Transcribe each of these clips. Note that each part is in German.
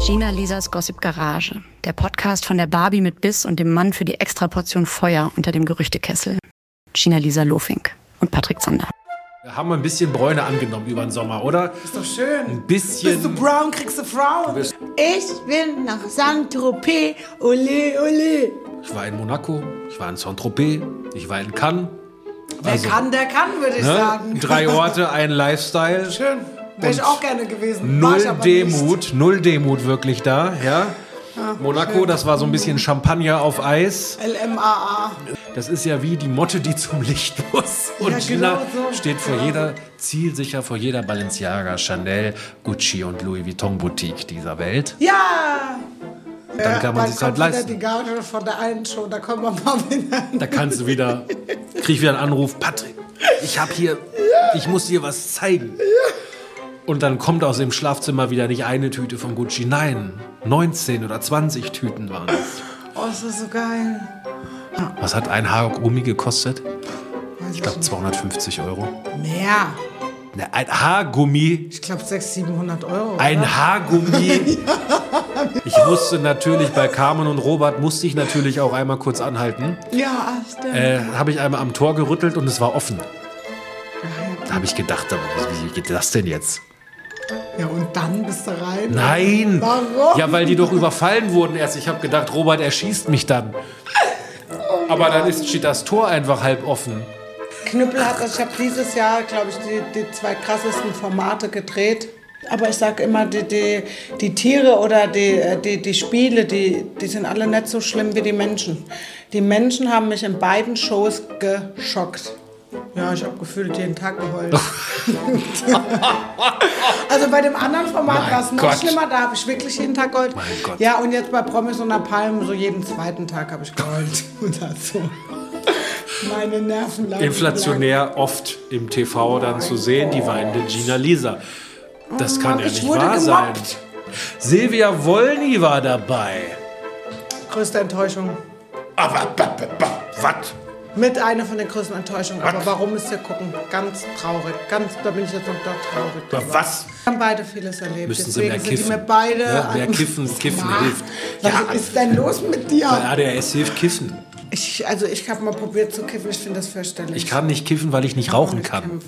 Gina Lisas Gossip Garage, der Podcast von der Barbie mit Biss und dem Mann für die Extraportion Feuer unter dem Gerüchtekessel. Gina Lisa Lofink und Patrick Zander. Wir haben ein bisschen Bräune angenommen über den Sommer, oder? Ist doch schön. Ein bisschen. Bist du brown, kriegst du Frauen. Ich will nach Saint-Tropez, ole, ole. Ich war in Monaco, ich war in Saint-Tropez, ich war in Cannes. Wer kann, der kann, würde ich sagen. 3 Orte, ein Lifestyle. Schön. Wäre ich auch gerne gewesen. Null Demut wirklich da, ja. Monaco, schön. Das war so ein bisschen Champagner auf Eis. LMAA. Das ist ja wie die Motte, die zum Licht muss. Und ja, Gina genau so. Steht vor jeder, zielsicher vor jeder Balenciaga, Chanel, Gucci und Louis Vuitton Boutique dieser Welt. Ja! Dann kann man sich halt leisten. Die Gage von der einen Show, da kommen wir mal wieder. Da kannst du wieder, krieg ich wieder einen Anruf, Patrick, ich muss dir was zeigen. Ja. Und dann kommt aus dem Schlafzimmer wieder nicht eine Tüte von Gucci, nein, 19 oder 20 Tüten waren es. Oh, ist das so geil. Ja. Was hat ein Haargummi gekostet? Ich glaube 250 Euro. Mehr. Ein Haargummi? Ich glaube 600-700 Euro. Ein oder? Haargummi? Ich musste natürlich, bei Carmen und Robert musste ich natürlich auch einmal kurz anhalten. Ja, stimmt. Habe ich einmal am Tor gerüttelt und es war offen. Da habe ich gedacht, wie geht das denn jetzt? Ja, und dann bist du rein? Nein! Warum? Ja, weil die doch überfallen wurden erst. Ich habe gedacht, Robert erschießt mich dann. Oh, aber dann steht das Tor einfach halb offen. Knüppel hat das, ich habe dieses Jahr, glaube ich, die 2 krassesten Formate gedreht. Aber ich sage immer, die Tiere oder die Spiele, die sind alle nicht so schlimm wie die Menschen. Die Menschen haben mich in beiden Shows geschockt. Ja, ich habe gefühlt jeden Tag geheult. Also bei dem anderen Format war es noch schlimmer, da habe ich wirklich jeden Tag geheult. Mein Gott. Ja, und jetzt bei Promis unter Palmen, so jeden 2. Tag habe ich geheult. Und dazu meine Nerven lagen. Inflationär oft im TV dann zu sehen, die weinende Gina Lisa. Das kann ja nicht wahr sein. Silvia Wolny war dabei. Größte Enttäuschung. Aber was? Mit einer von den größten Enttäuschungen. Aber warum müsst ihr gucken? Ganz traurig. Da bin ich jetzt noch traurig. Was? Wir haben beide vieles erlebt. Müssen Deswegen Sie mehr sind kiffen. die mir beide... Ja, mehr kiffen hilft. Was ist denn los mit dir? Bei ADHS hilft Kiffen. Ich habe mal probiert zu kiffen. Ich finde das fürchterlich. Ich kann nicht kiffen, weil ich nicht rauchen kann.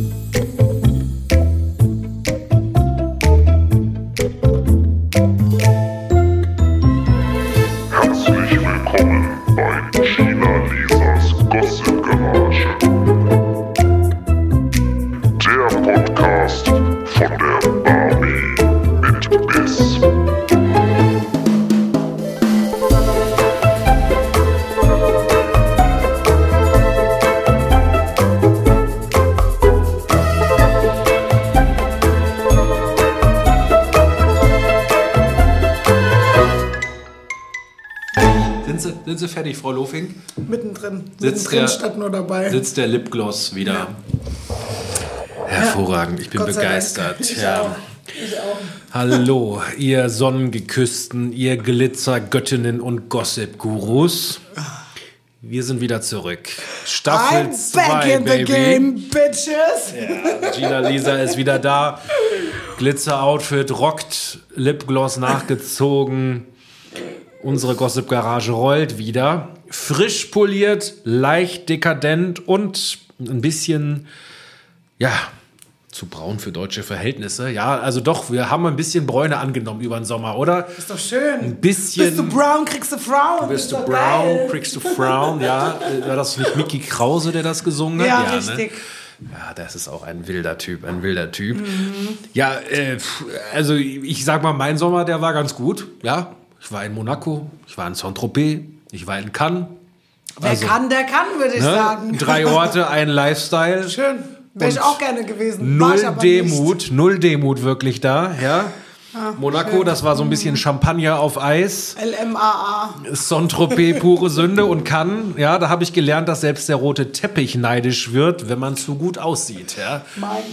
Herzlich willkommen bei Gina Lisas Gossip Garage. Der Podcast von der Barbie mit Biss. Sind Sie fertig, Frau Lofink? Mittendrin. Statt nur dabei. Sitzt der Lipgloss wieder. Ja. Hervorragend, ich bin Gott sei begeistert. Dank. Ich ja. auch. Hallo, ihr Sonnengeküssten, ihr Glitzergöttinnen und Gossip-Gurus. Wir sind wieder zurück. Staffel 2, back in Baby. the game, bitches. Ja, Gina Lisa ist wieder da. Glitzer-Outfit, rockt, Lipgloss nachgezogen. Unsere Gossip-Garage rollt wieder. Frisch poliert, leicht dekadent und ein bisschen, ja, zu braun für deutsche Verhältnisse. Ja, also doch, wir haben ein bisschen Bräune angenommen über den Sommer, oder? Ist doch schön. Ein bisschen. Bist du brown, kriegst du Frauen. Bist du brown, kriegst du Frauen. Ja, war das nicht Mickey Krause, der das gesungen hat? Ja, ja, richtig. Ne? Ja, das ist auch ein wilder Typ. Mhm. Ja, also ich sag mal, mein Sommer, der war ganz gut, ja. Ich war in Monaco, ich war in Saint-Tropez, ich war in Cannes. Wer kann, der kann, würde ich sagen. 3 Orte, ein Lifestyle. Schön. Wäre ich auch gerne gewesen. Null Demut wirklich da, ja. Monaco, schön. Das war so ein bisschen Champagner auf Eis. LMAA. Saint-Tropez, pure Sünde und Cannes. Ja, da habe ich gelernt, dass selbst der rote Teppich neidisch wird, wenn man zu gut aussieht. Ja. Mein Gott.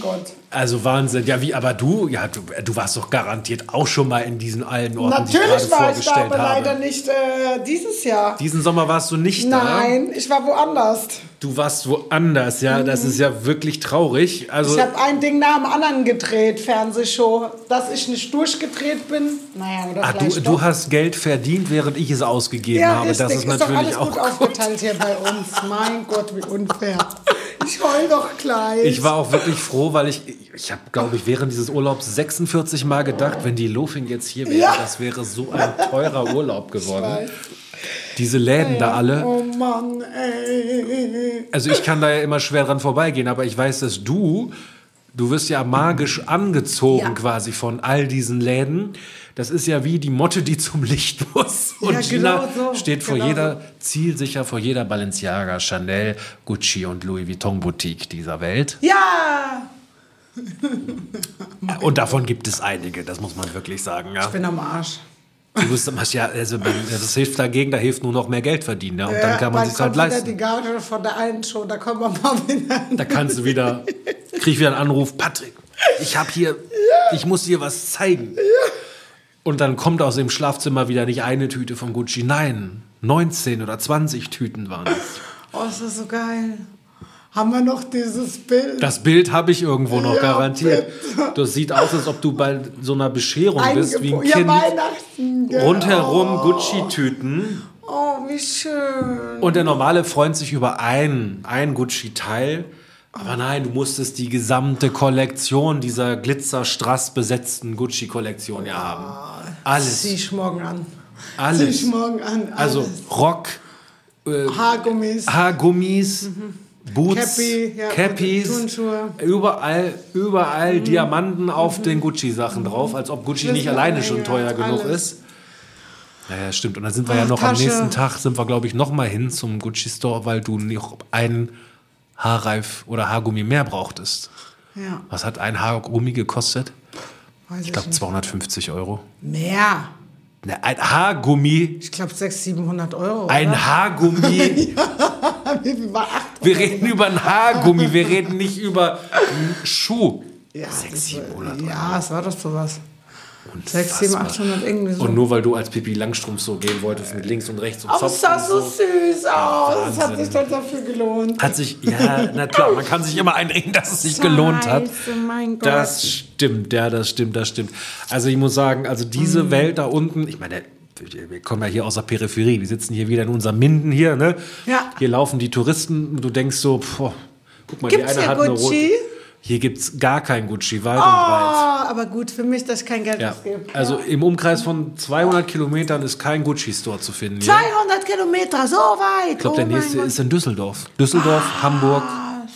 Also Wahnsinn. Ja, aber du warst doch garantiert auch schon mal in diesen allen Orten, die ich gerade Natürlich war ich vorgestellt da, aber habe. leider nicht dieses Jahr. Diesen Sommer warst du nicht da? Nein, ich war woanders. Du warst woanders, ja. Das ist ja wirklich traurig. Also, Ich habe ein Ding nach dem anderen gedreht, Fernsehshow. Dass ich nicht durchgedreht bin, naja, oder vielleicht du doch. hast Geld verdient, während ich es ausgegeben habe. richtig. Das ist doch natürlich alles auch gut gut. aufgeteilt hier bei uns. Mein Gott, wie unfair. Ich heul doch gleich. Ich war auch wirklich froh, weil ich habe, glaube ich, während dieses Urlaubs 46 Mal gedacht, wenn die Lofing jetzt hier wäre, Ja. das wäre so ein teurer Urlaub geworden. weiß. Diese Läden da alle. Oh Mann, ey. Also ich kann da ja immer schwer dran vorbeigehen, aber ich weiß, dass du wirst ja magisch angezogen quasi von all diesen Läden. Das ist ja wie die Motte, die zum Licht muss. Und Ja, Gina genau so. steht zielsicher vor jeder Balenciaga, Chanel, Gucci und Louis Vuitton Boutique dieser Welt. Ja, Und davon gibt es einige, das muss man wirklich sagen. Ja. ich bin am Arsch. Du musst das hilft dagegen, da hilft nur noch mehr Geld verdienen. Ja? Und dann kann man Wann sich halt kommt wieder leisten. die Gage von der einen Show, da kommen wir mal wieder. Da kannst du krieg ich wieder einen Anruf, Patrick, ich muss dir was zeigen. Und dann kommt aus dem Schlafzimmer wieder nicht eine Tüte von Gucci, nein, 19 oder 20 Tüten waren es. Oh, ist das so geil. Haben wir noch dieses Bild? Das Bild habe ich irgendwo noch Ja, garantiert. Das sieht aus, als ob du bei so einer Bescherung bist, wie ein Ja, Kind. Weihnachten. Gell? Rundherum Gucci-Tüten. Oh, wie schön. Und der Normale freut sich über ein Gucci-Teil. Aber nein, du musstest die gesamte Kollektion dieser Glitzerstrass besetzten Gucci-Kollektion ja haben. Alles. Zieh ich morgen an. Alles. Zieh ich morgen an. Also Alles. Rock, Haargummis, Boots, Cappy, ja, Cappies, Turnschuhe. überall Diamanten auf den Gucci-Sachen drauf, als ob Gucci nicht alleine schon teuer genug alles. ist. Naja, stimmt. Und dann sind wir ja noch Tasche. am nächsten Tag, glaube ich, noch mal hin zum Gucci-Store, weil du noch einen Haarreif oder Haargummi mehr brauchtest. Ja, Was hat ein Haargummi gekostet? weiß Ich glaube 250 €. Mehr. Ne, ein Haargummi, Ich glaube 600-700 Euro. ein oder? Haargummi. Wie viel war 8? Wir reden über einen Haargummi, wir reden nicht über einen Schuh. Ja, 600-700 €. Ja, es war doch sowas. 600, 700, 800 irgendwie so. Und nur weil du als Pippi Langstrumpf so gehen wolltest mit links und rechts und Aber Zopf es sah und so süß aus. Es hat Wahnsinn. sich doch dafür gelohnt. Hat sich, ja, na klar, man kann sich immer einreden, dass es sich gelohnt hat. Scheiße, mein Gott. Das stimmt, ja, das stimmt. Also ich muss sagen, also diese Welt da unten, ich meine, wir kommen ja hier aus der Peripherie, wir sitzen hier wieder in unserem Minden hier, ne? Ja. Hier laufen die Touristen und du denkst so, guck mal, Gibt's die eine hier hat eine Gucci? rote. Hier gibt's gar kein Gucci, weit und Oh, breit. aber gut, für mich, dass ich kein Geld Ja. ausgebe. Also im Umkreis von 200 Kilometern ist kein Gucci-Store zu finden. Hier. 200 Kilometer, so weit. Ich glaube, der nächste ist in Düsseldorf. Hamburg.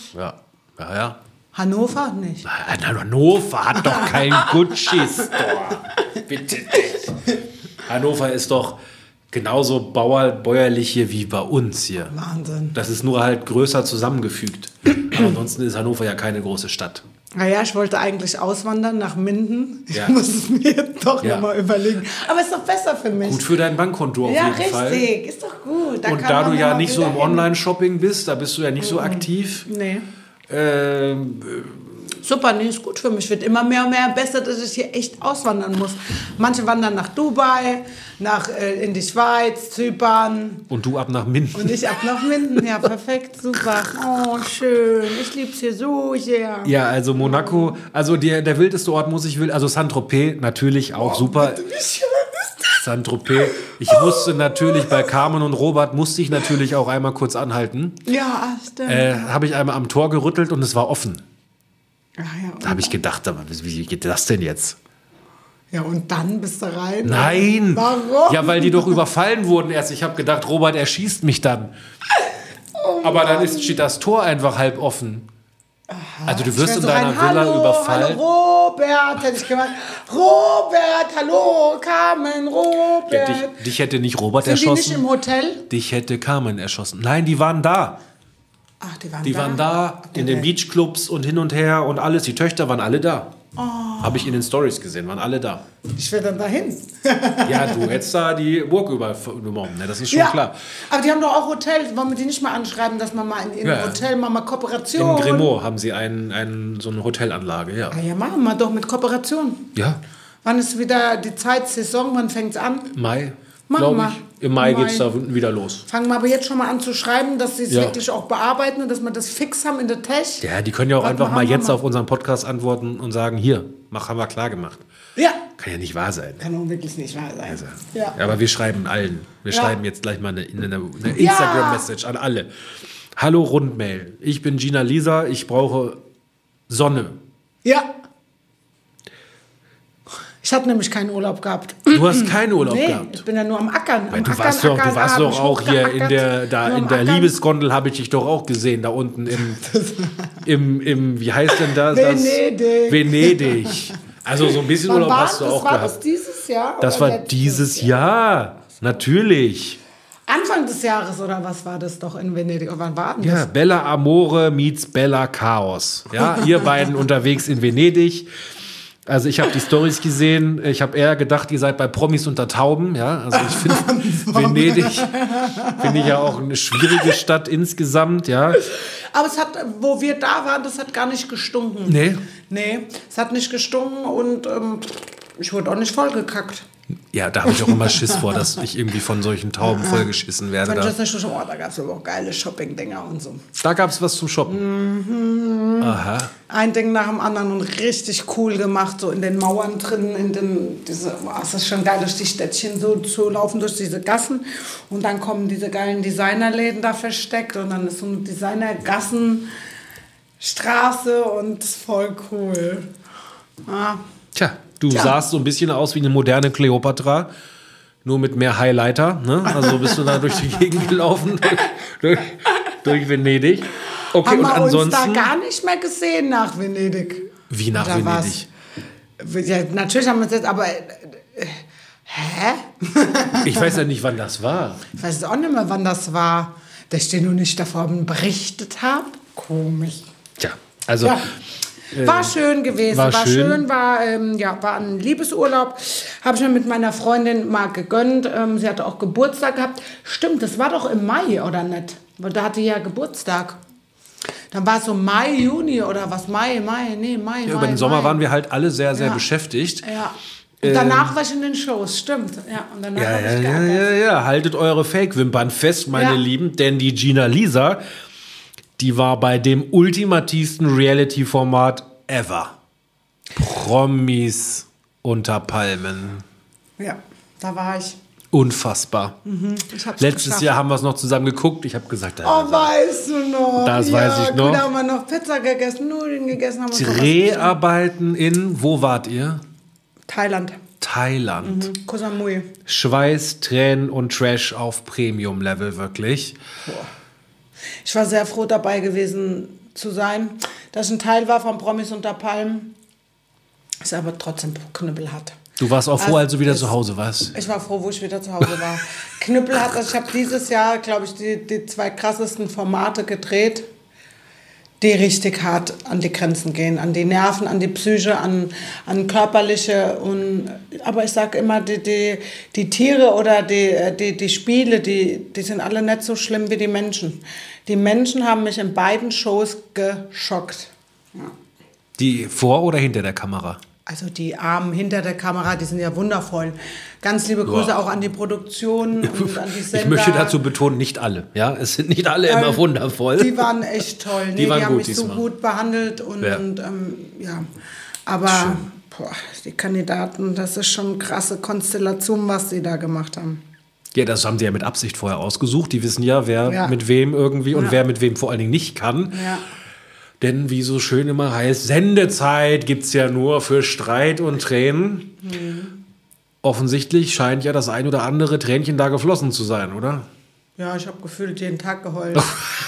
Ja. Hannover nicht. Hannover hat doch keinen Gucci-Store. Bitte dich. Hannover ist doch genauso bäuerlich hier wie bei uns hier. Wahnsinn. Das ist nur halt größer zusammengefügt. Aber ansonsten ist Hannover ja keine große Stadt. Naja, ich wollte eigentlich auswandern nach Minden. Ja. Ich muss es mir jetzt doch Ja. nochmal überlegen. Aber ist doch besser für mich. Gut für dein Bankkonto auf ja, jeden richtig. Fall. Ist doch gut. Und kann da man du ja mal nicht so wieder im hin. Online-Shopping bist, da bist du ja nicht so aktiv. Nee. Ähm, Super, nee, ist gut für mich. Wird immer mehr und mehr besser, dass ich hier echt auswandern muss. Manche wandern nach Dubai, in die Schweiz, Zypern. und du ab nach Minden. Und ich ab nach Minden. Ja, perfekt, super. Oh, schön. Ich lieb's hier so sehr. Ja, also Monaco, also der wildeste Ort also Saint-Tropez natürlich auch super. Wie schön ist das? Saint-Tropez. Ich musste natürlich bei Carmen und Robert natürlich auch einmal kurz anhalten. Ja, stimmt. Habe ich einmal am Tor gerüttelt und es war offen. Ja, Da habe ich gedacht, aber wie geht das denn jetzt? ja, und dann bist du rein? Nein! Warum? Ja, weil die doch überfallen wurden erst. Ich habe gedacht, Robert erschießt mich dann. Aber dann steht das Tor einfach halb offen. Also du wirst in deiner Villa überfallen. Hallo, Robert, hätte ich gemeint. Robert, hallo, Carmen, Ja, Robert. dich hätte nicht Robert Sind die nicht erschossen. im Hotel? Dich hätte Carmen erschossen. Nein, die waren da. Ach, die waren Die waren da in den Beachclubs und hin und her und alles. Die Töchter waren alle da. Habe ich in den Stories gesehen, waren alle da. Ich will dann dahin. Ja, du hättest da die Burg übernommen, ne? Das ist schon klar. Aber die haben doch auch Hotels. Wollen wir die nicht mal anschreiben, dass man mal in ein Hotel mal Kooperation... In Grimaud haben sie so eine Hotelanlage, ja. Ja, machen wir doch mit Kooperation. Ja. Wann ist wieder die Saison? Wann fängt es an? Mai, Machen glaube ich. Im Mai geht es da wieder los. Fangen wir aber jetzt schon mal an zu schreiben, dass sie es wirklich auch bearbeiten und dass wir das fix haben in der Tech. Ja, die können ja auch einfach mal jetzt auf unseren Podcast antworten und sagen, hier, haben wir klar gemacht. Ja. Kann ja nicht wahr sein. Kann auch wirklich nicht wahr sein. Also, ja. Aber wir schreiben allen. Wir schreiben jetzt gleich mal eine Instagram-Message an alle. Hallo Rundmail. Ich bin Gina Lisa. Ich brauche Sonne. Ja. Ich habe nämlich keinen Urlaub gehabt. Du hast keinen Urlaub Nee, gehabt? ich bin ja nur am Ackern. Du warst doch auch hier in der Liebesgondel, habe ich dich doch auch gesehen, da unten im wie heißt denn das? Venedig. Also so ein bisschen Urlaub hast du auch gehabt. War das dieses Jahr? Das war dieses Jahr, natürlich. Anfang des Jahres oder was war das doch in Venedig? Oder wann war denn Ja, das? Bella Amore meets Bella Chaos. Ja, ihr beiden unterwegs in Venedig. Also ich habe die Storys gesehen. Ich habe eher gedacht, ihr seid bei Promis unter Tauben. Ja, also ich finde Venedig finde ich ja auch eine schwierige Stadt insgesamt. Ja. Aber es hat, wo wir da waren, das hat gar nicht gestunken. Nee, es hat nicht gestunken und ich wurde auch nicht vollgekackt. Ja, da habe ich auch immer Schiss vor, dass ich irgendwie von solchen Tauben vollgeschissen werde. Da gab es aber auch geile Shopping-Dinger und so. Da gab es was zum Shoppen. Aha. Ein Ding nach dem anderen und richtig cool gemacht, so in den Mauern drin, es ist schon geil, durch die Städtchen so zu laufen, durch diese Gassen. Und dann kommen diese geilen Designerläden da versteckt und dann ist so eine Designergassenstraße und voll cool. Ja. Tja. Du sahst so ein bisschen aus wie eine moderne Kleopatra, nur mit mehr Highlighter. Ne? Also bist du da durch die Gegend gelaufen, durch Venedig. Okay, haben und wir ansonsten uns da gar nicht mehr gesehen nach Venedig. Wie nach Venedig? Ja, natürlich haben wir uns jetzt, aber... hä? Ich weiß ja nicht, wann das war. Ich weiß auch nicht mehr, wann das war. Dass ich dir nur nicht davon berichtet habe. Komisch. Tja, also... Ja. War schön gewesen, war ein Liebesurlaub, habe ich mir mit meiner Freundin mal gegönnt, sie hatte auch Geburtstag gehabt, stimmt, das war doch im Mai, oder nicht? Weil da hatte ja Geburtstag. Dann war es so Mai, Juni oder was, Mai. Ja, über den Sommer waren wir halt alle sehr, sehr beschäftigt. Ja. Und danach war ich in den Shows, stimmt. Ja, und danach habe ich gearbeitet. Ja, haltet eure Fake-Wimpern fest, meine Lieben, denn die Gina Lisa... Die war bei dem ultimativsten Reality-Format ever. Promis unter Palmen. Ja, da war ich. Unfassbar. Letztes Jahr haben wir es noch zusammen geguckt. Ich habe gesagt, weißt du noch? Das weiß ich noch. Da haben wir noch Pizza gegessen, Nudeln gegessen. Haben Dreharbeiten in, wo wart ihr? Thailand. Koh Samui. Schweiß, Tränen und Trash auf Premium-Level, wirklich. Boah. Ich war sehr froh, dabei gewesen zu sein, dass ich ein Teil war von Promis unter Palmen. Ist aber trotzdem knüppelhart. Du warst auch froh, als du wieder zu Hause warst? Ich war froh, wo ich wieder zu Hause war. Knüppelhart, also ich habe dieses Jahr, glaube ich, die 2 krassesten Formate gedreht, die richtig hart an die Grenzen gehen, an die Nerven, an die Psyche, an körperliche. Aber ich sage immer, die Tiere oder die Spiele, die sind alle nicht so schlimm wie die Menschen. Die Menschen haben mich in beiden Shows geschockt. Ja. Die vor oder hinter der Kamera? Also die Armen hinter der Kamera, die sind ja wundervoll. Ganz liebe Grüße auch an die Produktion und an die Sender. Ich möchte dazu betonen, nicht alle. Ja, es sind nicht alle immer wundervoll. Die waren echt toll. Die haben mich diesmal so gut behandelt. Aber die Kandidaten, das ist schon eine krasse Konstellation, was sie da gemacht haben. Ja, das haben sie ja mit Absicht vorher ausgesucht. Die wissen ja, wer mit wem irgendwie und wer mit wem vor allen Dingen nicht kann. Ja. Denn wie so schön immer heißt, Sendezeit gibt es ja nur für Streit und Tränen. Offensichtlich scheint ja das ein oder andere Tränchen da geflossen zu sein, oder? Ja, ich habe gefühlt jeden Tag geheult.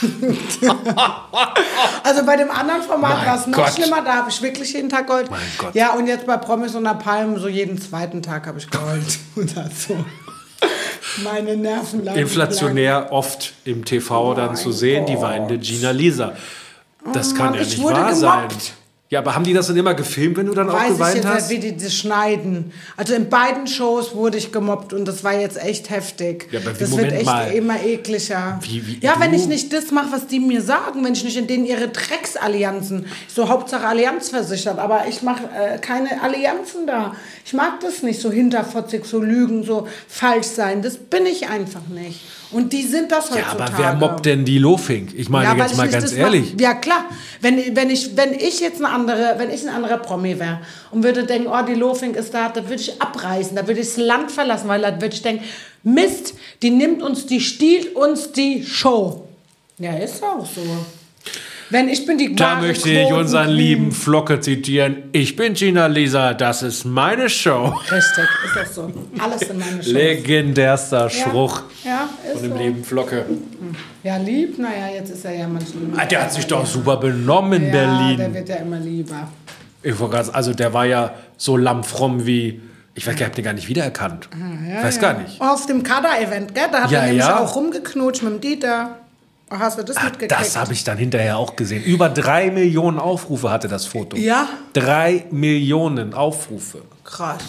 Also bei dem anderen Format war es noch schlimmer, da habe ich wirklich jeden Tag geheult. Mein Gott. Ja, und jetzt bei Promis unter Palmen, so jeden 2. Tag habe ich geheult. Und so. Meine Nerven lagen inflationär oft im TV dann zu sehen, die weinende Gina Lisa. Das kann ja nicht wahr sein. Ja, aber haben die das dann immer gefilmt, wenn du dann auch Weiß ich geweint jetzt hast? nicht, wie die das schneiden. Also in beiden Shows wurde ich gemobbt und das war jetzt echt heftig. Ja, aber das Moment wird echt mal. immer ekliger. Wie ja, du? wenn ich nicht das mache, was die mir sagen, wenn ich nicht in denen ihre Drecksallianzen, so Hauptsache Allianz versichert, aber ich mache keine Allianzen da. Ich mag das nicht, so hinterfotzig, so lügen, so falsch sein. Das bin ich einfach nicht. Und die sind das Ja, heutzutage. aber wer mobbt denn die Lofink? Ich meine Ja, weil jetzt ich mal nicht ganz das ehrlich. Mach. Ja, klar. Wenn ich jetzt ein anderer Promi wäre und würde denken, oh, die Lofink ist da, dann würde ich abreißen, da würde ich das Land verlassen, weil dann würde ich denken, Mist, die stiehlt uns die Show. Ja, ist auch so. Ich bin die Da wahre möchte ich unseren Quoten-Queen. lieben Flocke zitieren. Ich bin Gina Lisa, das ist meine Show. Richtig, ist auch so. Alles in meine Show. Legendärster Spruch Ja, ist von dem so. lieben Flocke. Ja, lieb, naja, jetzt ist er ja manchmal. Der hat sich doch super benommen in Ja, Berlin. der wird ja immer lieber. Ich wollte gerade, also der war ja so lammfromm wie, ich weiß, ich habe den gar nicht wiedererkannt. Weiß gar nicht. Auf dem Kader-Event, gell? Da hat Ja, er nämlich ja. auch rumgeknutscht mit dem Dieter. Hast du das mitgekriegt? Das habe ich dann hinterher auch gesehen. Über 3 Millionen Aufrufe hatte das Foto. Ja? 3 Millionen Aufrufe. Krass.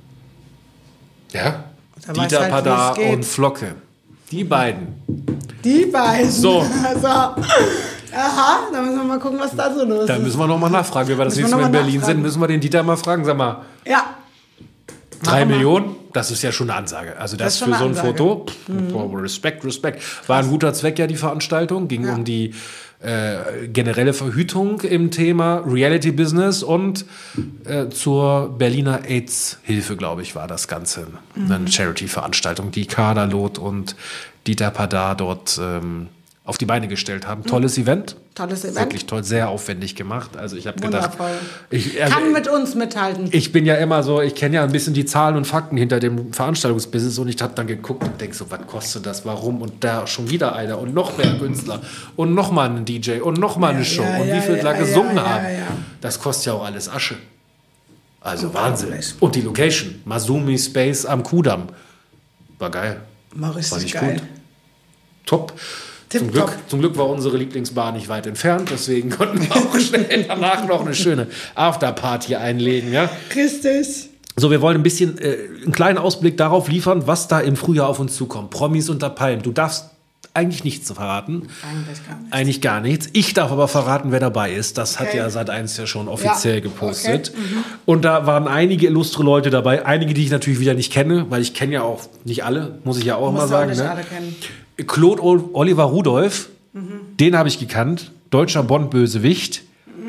Ja. Da weiß Dieter halt, Padar wie es geht. und Flocke. Die beiden. Die beiden. So. Also, aha, da müssen wir mal gucken, was da so los Da ist. müssen wir nochmal nachfragen. Wenn wir das Müssen nächste wir Mal in noch mal Berlin nachfragen. sind, müssen wir den Dieter mal fragen. Sag mal, Ja. 3 Millionen? Das ist ja schon eine Ansage. Also das, Das ist schon für so ein eine Ansage. Foto, Respekt. War ein guter Zweck ja die Veranstaltung. Ging um die generelle Verhütung im Thema Reality-Business und zur Berliner AIDS-Hilfe, glaube ich, war das Ganze. Eine Charity-Veranstaltung, die Kader Loth und Dieter Padar dort auf die Beine gestellt haben. Tolles Event. Tolles Event. Wirklich toll, sehr aufwendig gemacht. Also ich habe gedacht, Wundervoll. Kann mit uns mithalten. ich bin ja immer so, ich kenne ja ein bisschen die Zahlen und Fakten hinter dem Veranstaltungsbusiness und ich habe dann geguckt und denke so, was kostet das, warum und da schon wieder einer und noch mehr Künstler und noch mal ein DJ und noch mal eine Show und wie viel da gesungen haben. ja. Das kostet ja auch alles Asche. Also Wahnsinn. Und die Location, Masumi Space am Kudamm. War geil. Mal War richtig nicht geil. gut. Top. Tipptopp. Zum Glück war unsere Lieblingsbar nicht weit entfernt, deswegen konnten wir auch schnell danach noch eine schöne Afterparty einlegen. Ja? Richtig. So, wir wollen ein bisschen einen kleinen Ausblick darauf liefern, was da im Frühjahr auf uns zukommt. Promis unter Palmen. Du darfst eigentlich nichts verraten. Eigentlich gar nicht. Eigentlich gar nichts. Ich darf aber verraten, wer dabei ist. Das hat Okay. ja Sat.1 ja schon offiziell Ja, gepostet. okay. Und da waren einige illustre Leute dabei. Einige, die ich natürlich wieder nicht kenne, weil ich kenne ja auch nicht alle, muss ich ja auch mal Musst du auch sagen. nicht Ne? alle kennen. Claude Oliver Rudolph, den habe ich gekannt. Deutscher Bond-Bösewicht.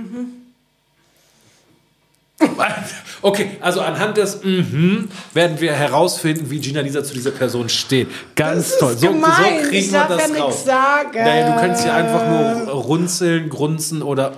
Okay, also anhand des werden wir herausfinden, wie Gina Lisa zu dieser Person steht. Ganz toll. So gemein. kriegen Ich wir darf das ja nichts raus. sagen. Naja, du könntest ja einfach nur runzeln, grunzen oder...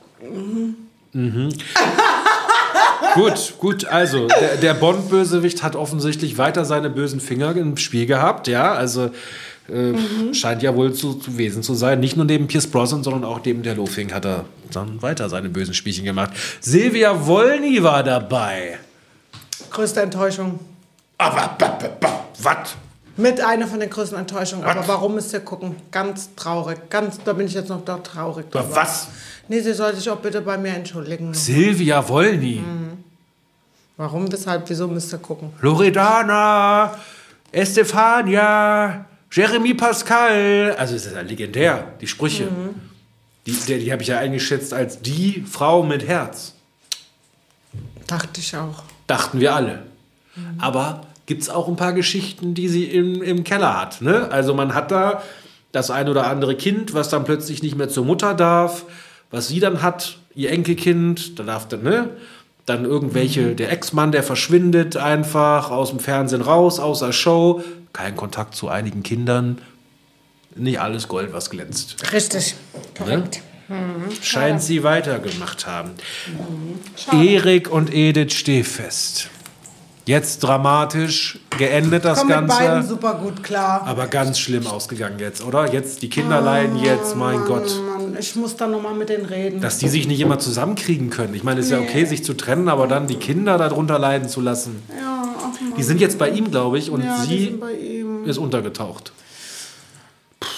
Gut, also der Bond-Bösewicht hat offensichtlich weiter seine bösen Finger im Spiel gehabt, ja, also scheint ja wohl zu gewesen zu sein. Nicht nur neben Pierce Brosnan, sondern auch neben der Lofing hat er dann weiter seine bösen Spielchen gemacht. Silvia Wolny war dabei. Größte Enttäuschung. Aber, was? Mit einer von den größten Enttäuschungen. Aber warum müsst ihr gucken? Ganz traurig. Da bin ich jetzt noch da traurig. drüber. Was? Nee, sie soll sich auch bitte bei mir entschuldigen. Silvia Wolny. Warum, weshalb, wieso müsst ihr gucken? Loredana, Estefania, Jeremy Pascal. Also es ist ja legendär, die Sprüche. Die habe ich ja eingeschätzt als die Frau mit Herz. Dachte ich auch. Dachten wir alle. Aber gibt es auch ein paar Geschichten, die sie im Keller hat. Ne? Also man hat da das ein oder andere Kind, was dann plötzlich nicht mehr zur Mutter darf, was sie dann hat, ihr Enkelkind, da darf dann, ne? Dann irgendwelche, der Ex-Mann, der verschwindet einfach aus dem Fernsehen raus, außer Show, kein Kontakt zu einigen Kindern, nicht alles Gold, was glänzt. Richtig. Korrekt. Scheint sie weitergemacht haben. Erik und Edith Stehfest. Jetzt dramatisch geendet das Komm mit Ganze. beiden super gut klar. Aber ganz schlimm ausgegangen jetzt, oder? Jetzt, die Kinder leiden jetzt, mein Gott. Mann, ich muss da nochmal mit denen reden. Dass die sich nicht immer zusammenkriegen können. Ich meine, es ist ja okay, sich zu trennen, aber dann die Kinder darunter leiden zu lassen. Ja, ach Mann. Die sind jetzt bei ihm, glaube ich, und Ja, die sie sind bei ihm. ist untergetaucht.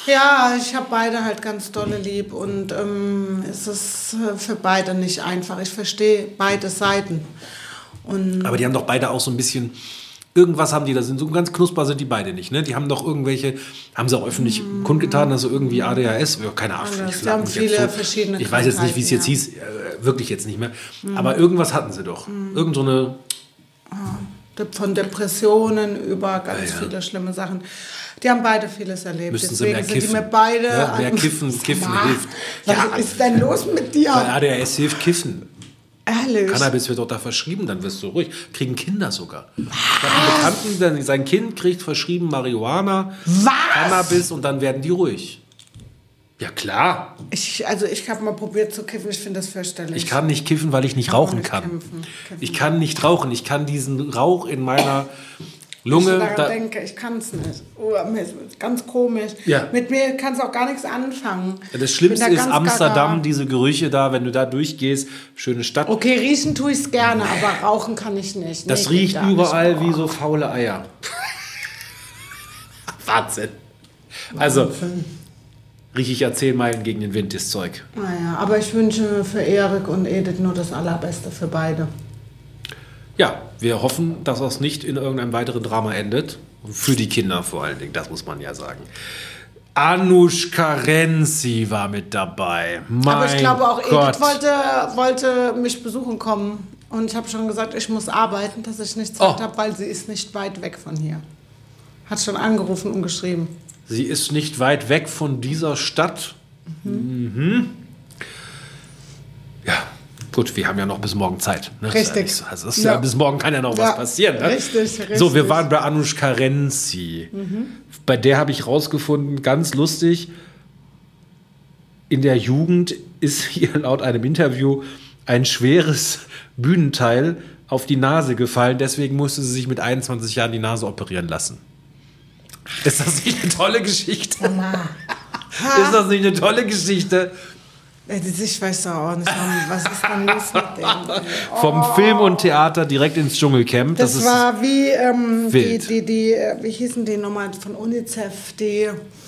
Ja, ich habe beide halt ganz dolle lieb und es ist für beide nicht einfach. Ich verstehe beide Seiten. Und Aber die haben doch beide auch so ein bisschen... Irgendwas haben die, da sind so ganz knusper sind die beide nicht, ne? Die haben doch irgendwelche, haben sie auch öffentlich kundgetan, dass sie irgendwie ADHS, keine Ahnung. Sie haben viele verschiedene Ich weiß jetzt nicht, wie es jetzt hieß, wirklich jetzt nicht mehr. Aber irgendwas hatten sie doch. Irgend so eine... Von Depressionen über ganz viele schlimme Sachen. Die haben beide vieles erlebt. Müssten sie mehr Deswegen kiffen. sind die mir beide... Ja, mehr kiffen hilft. Was ist denn los mit dir? Bei ADHS hilft Kiffen. Ehrlich? Cannabis wird doch da verschrieben, dann wirst du ruhig. Kriegen Kinder sogar. Ich habe einen Bekannten, sein Kind kriegt verschrieben Marihuana, Cannabis und dann werden die ruhig. Ja, klar. Ich habe mal probiert zu kiffen, ich finde das fürchterlich. Ich kann nicht kiffen, weil ich nicht rauchen nicht kann. kiffen. Ich kann nicht rauchen. Ich kann diesen Rauch in meiner Wenn ich Lunge... daran denke, ich kann es nicht. Mir ist ganz komisch. Ja. Mit mir kannst du auch gar nichts anfangen. Das Schlimmste Ich bin da ist ganz Amsterdam, gaga. diese Gerüche da, wenn du da durchgehst, schöne Stadt. Okay, riechen tue ich es gerne, aber rauchen kann ich nicht. Das Nee, riecht geht gar überall nicht. wie so faule Eier. Wahnsinn. Also, rieche ich ja 10 Meilen gegen den Wind, das Zeug. Naja, aber ich wünsche für Erik und Edith nur das Allerbeste für beide. Ja, wir hoffen, dass das nicht in irgendeinem weiteren Drama endet. Für die Kinder vor allen Dingen, das muss man ja sagen. Anushka Renzi war mit dabei. Aber ich glaube auch, Gott. Edith wollte mich besuchen kommen. Und ich habe schon gesagt, ich muss arbeiten, dass ich nicht Zeit habe, weil sie ist nicht weit weg von hier. Hat schon angerufen und geschrieben. Sie ist nicht weit weg von dieser Stadt. Ja, gut, wir haben ja noch bis morgen Zeit. Ne? Richtig. Bis morgen kann ja noch was passieren. Ne? Richtig. So, wir waren bei Anushka Renzi. Bei der habe ich rausgefunden, ganz lustig, in der Jugend ist ihr laut einem Interview ein schweres Bühnenteil auf die Nase gefallen. Deswegen musste sie sich mit 21 Jahren die Nase operieren lassen. Ist das nicht eine tolle Geschichte? Ist das nicht eine tolle Geschichte? Ich weiß doch auch nicht, was ist denn los mit dem? Vom Film und Theater direkt ins Dschungelcamp. Das war wie wild. wie hießen die nochmal von UNICEF, die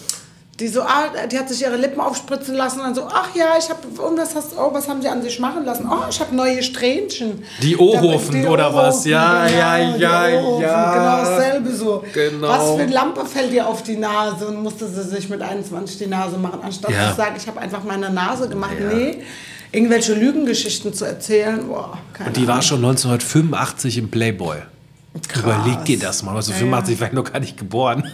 hat sich ihre Lippen aufspritzen lassen und dann so, ach ja, was haben sie an sich machen lassen? Oh, ich habe neue Strähnchen. Die Ohrhofen oder was? Ja. Genau dasselbe so. Genau. Was für eine Lampe fällt ihr auf die Nase und musste sie sich mit 21 die Nase machen, anstatt zu sagen, ich habe einfach meine Nase gemacht. Ja. Nee, irgendwelche Lügengeschichten zu erzählen. Boah, und die war schon 1985 im Playboy. Krass. Überleg dir das mal. 1985 war ich noch gar nicht geboren.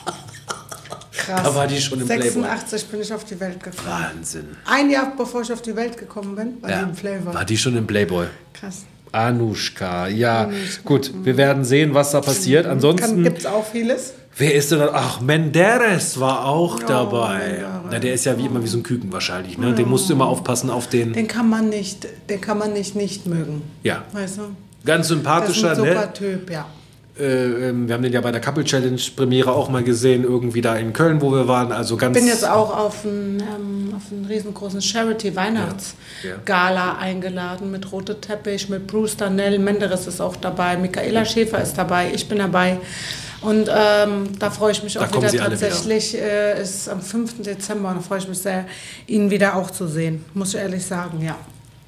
Krass. Da war die schon im Playboy. 86 bin ich auf die Welt gekommen. Wahnsinn. Ein Jahr bevor ich auf die Welt gekommen bin, war die im Playboy. War die schon im Playboy. Krass. Anushka, ja. Gut, wir werden sehen, was da passiert. Ansonsten... Gibt es auch vieles? Wer ist denn da? Ach, Menderes war auch dabei. Na, der ist ja wie immer wie so ein Küken wahrscheinlich. Ne? Den musst du immer aufpassen auf den... Den kann man nicht mögen. Ja. Weißt du? Ganz sympathischer, das ist ein super ne? Typ, ja. Wir haben den ja bei der Couple Challenge Premiere auch mal gesehen, irgendwie da in Köln, wo wir waren. Also ganz. Ich bin jetzt auch auf einen riesengroßen Charity-Weihnachtsgala eingeladen mit rotem Teppich, mit Bruce Darnell, Menderes ist auch dabei, Michaela Schäfer ist dabei, ich bin dabei. Und da freue ich mich auch wieder tatsächlich. Ist am 5. Dezember und da freue ich mich sehr, ihn wieder auch zu sehen, muss ich ehrlich sagen, ja.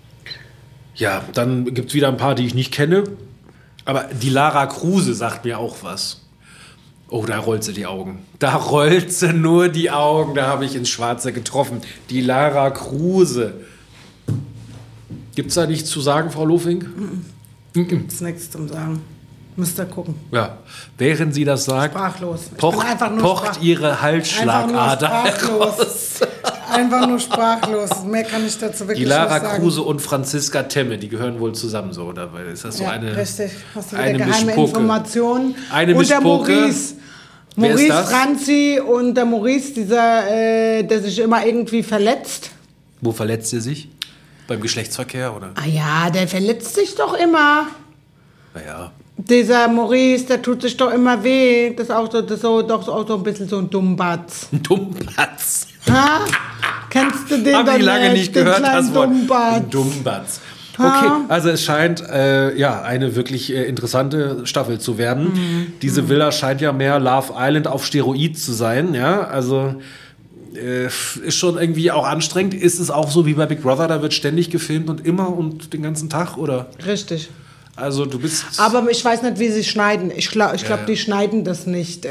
Ja, dann gibt es wieder ein paar, die ich nicht kenne. Aber die Lara Kruse sagt mir auch was. Oh, da rollt sie die Augen. Da rollt sie nur die Augen. Da habe ich ins Schwarze getroffen. Die Lara Kruse. Gibt es da nichts zu sagen, Frau Lofink? Gibt es nichts zum Sagen. Müsst ihr gucken. Ja, während sie das sagt, sprachlos. pocht ihre Halsschlagader heraus. Einfach nur sprachlos. Mehr kann ich dazu wirklich nicht sagen. Die Lara sagen. Kruse und Franziska Temme, die gehören wohl zusammen so, oder? Ist das so eine? Richtig. Hast du wieder eine geheime Mischpoke. Informationen. Eine und der Mischpoke. Maurice. Wer ist Maurice das? Franzi und der Maurice, der sich immer irgendwie verletzt. Wo verletzt er sich? Beim Geschlechtsverkehr, oder? Ah ja, der verletzt sich doch immer. Naja. Dieser Maurice, der tut sich doch immer weh. Das ist auch so ein bisschen so ein Dummbatz. Ein Dummbatz. Ha? Kennst du den Hab ich lange nicht gehört, das Wort. Dummbatz. Dummbatz. Okay, also es scheint eine wirklich interessante Staffel zu werden. Diese Villa scheint ja mehr Love Island auf Steroid zu sein. Ja, also ist schon irgendwie auch anstrengend. Ist es auch so wie bei Big Brother, da wird ständig gefilmt und immer und den ganzen Tag, oder? Richtig. Also du bist... Aber ich weiß nicht, wie sie schneiden. Ich glaube, die schneiden das nicht